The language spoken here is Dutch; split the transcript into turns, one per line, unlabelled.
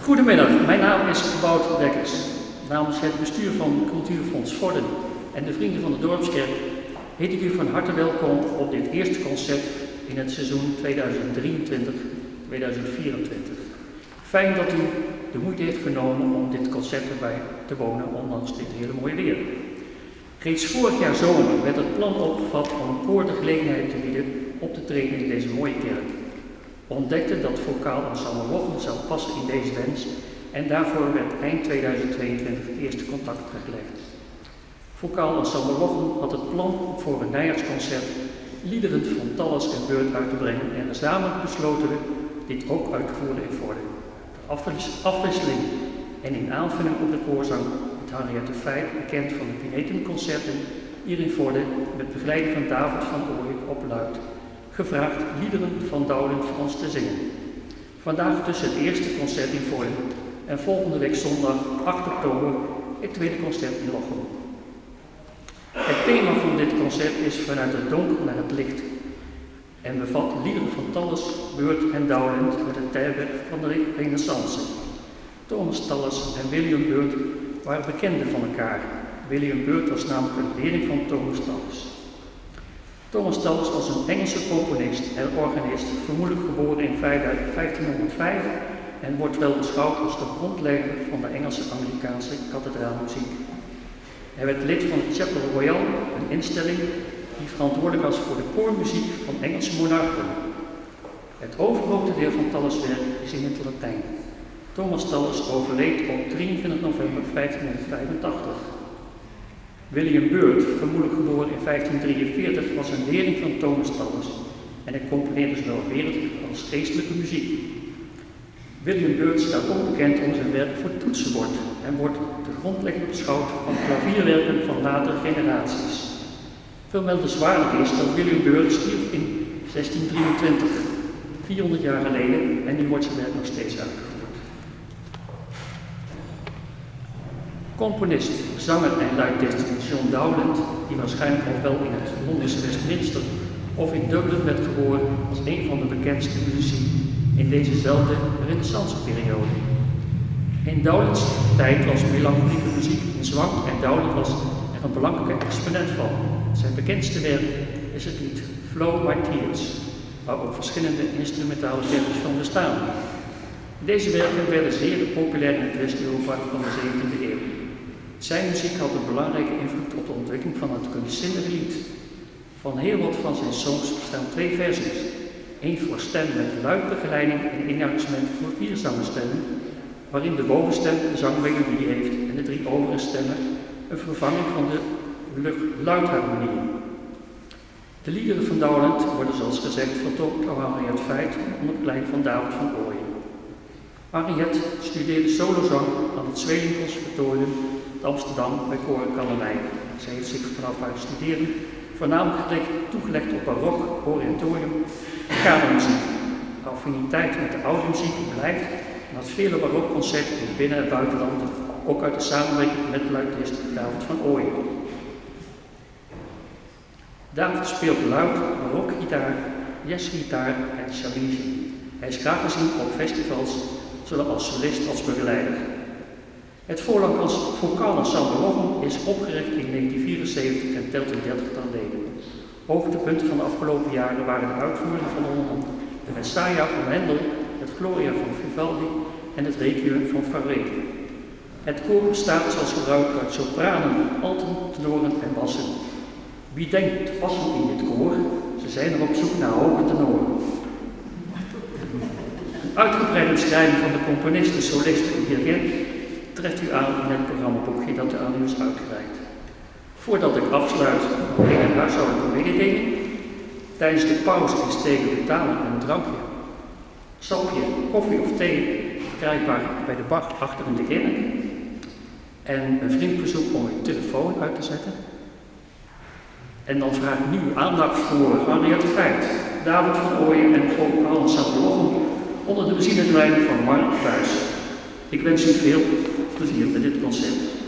Goedemiddag, mijn naam is Bout Dekkers. Namens het bestuur van Cultuurfonds Vorden en de Vrienden van de Dorpskerk heet ik u van harte welkom op dit eerste concert in het seizoen 2023-2024. Fijn dat u de moeite heeft genomen om dit concert erbij te wonen, ondanks dit hele mooie weer. Reeds vorig jaar zomer werd het plan opgevat om een koor de gelegenheid te bieden op te treden in deze mooie kerk. We ontdekten dat vocaal ensemble Wochem zou passen in deze wens en daarvoor werd eind 2022 het eerste contact gelegd. Vocaal ensemble Wochem had het plan voor een najaarsconcert liederen van Talles en Beurt uit te brengen en gezamenlijk besloten we dit ook uit te voeren in Vorden. De afwisseling en in aanvulling op de koorzang met Henriette Feit, bekend van de Pinetenconcerten, hier in Vorden met begeleiding van David van Ooyen op luid, gevraagd liederen van Douwland voor ons te zingen. Vandaag dus het eerste concert in Vorden en volgende week zondag 8 oktober het tweede concert in Lochem. Het thema van dit concert is vanuit het donker naar het licht en bevat liederen van Talles, Beurt en Douwland uit het tijdperk van de Renaissance. Thomas Talles en William Beurt waren bekenden van elkaar. William Beurt was namelijk een leerling van Thomas Talles. Thomas Talles was een Engelse componist en organist, vermoedelijk geboren in 1505 en wordt wel beschouwd als de grondlegger van de Engelse-Amerikaanse kathedraalmuziek. Hij werd lid van de Chapel Royal, een instelling die verantwoordelijk was voor de koormuziek van Engelse monarchen. Het overgrote deel van Talles' werk is in het Latijn. Thomas Talles overleed op 23 november 1585. William Beurt, vermoedelijk geboren in 1543, was een leerling van Thomas Talles en hij componeerde zowel wereldlijke als geestelijke muziek. William Beurt staat ook bekend om zijn werk voor toetsenbord en wordt de grondlegger beschouwd van klavierwerken van latere generaties. Vermeldenswaardig is dat William Beurt stierf in 1623, 400 jaar geleden, en nu wordt zijn werk nog steeds uitgevoerd. Componist, zanger en luiddichter John Dowland, die waarschijnlijk ofwel in het Londense Westminster of in Dublin werd geboren, was een van de bekendste muzici in dezezelfde renaissanceperiode. In Dowlands tijd was melancholieke muziek in zwang en Dowland was er een belangrijke exponent van. Zijn bekendste werk is het lied Flow My Tears, waar ook verschillende instrumentale versies van bestaan. Deze werken werden zeer populair in het West-Europa van de 17e eeuw. Zijn muziek had een belangrijke invloed op de ontwikkeling van het kunstzinnige lied. Van heel wat van zijn songs bestaan 2 versies. Eén voor stem met luidbegeleiding en één arrangement voor 4 zangstemmen, waarin de bovenstem de zangmelodie heeft en de 3 overige stemmen een vervanging van de luidharmonie. De liederen van Douwland worden zoals gezegd vertolkt door Henriette Feit onder begeleiding van David van Ooyen. Henriette studeerde solozang aan het Zweeling Conservatorium in Amsterdam bij Koor Kallenwijn. Zij heeft zich vanaf haar studeren voornamelijk toegelegd op barok, oratorium en kamermuziek. Haar affiniteit met de oude muziek blijft en had vele barokconcerten in binnen- en buitenland, ook uit de samenwerking met luidist David van Ooyen. David speelt luid, barokgitaar, jazzgitaar en chalise. Hij is graag gezien op festivals, zowel als solist als begeleider. Het voorlang als vocaal ensemble Wochem is opgericht in 1974 en telt een 30-tal leden. Hoogtepunten van de afgelopen jaren waren de uitvoeringen van onder andere de Messiah van Handel, het Gloria van Vivaldi en het Requiem van Fauré. Het koor bestaat zoals gebruikelijk uit sopranen, alten, tenoren en bassen. Wie denkt te passen in dit koor? Ze zijn er op zoek naar hoge tenoren. Een uitgebreide beschrijving van de componisten, solisten en dirigent treft u aan in het programmaboekje dat aan u is uitgereikt. Voordat ik afsluit, nog een huishoudelijke mededeling. Tijdens de pauze is tegen betalen een drankje, sapje, koffie of thee verkrijgbaar bij de bar achter in de kerk. En een vriend verzoekt om uw telefoon uit te zetten. En dan vraag ik nu uw aandacht voor Henriette Feit, David van Ooyen en vocaal ensemble Wochem onder de bezielende leiding van Mark Buijs. Ik wens u veel plezier met dit concert.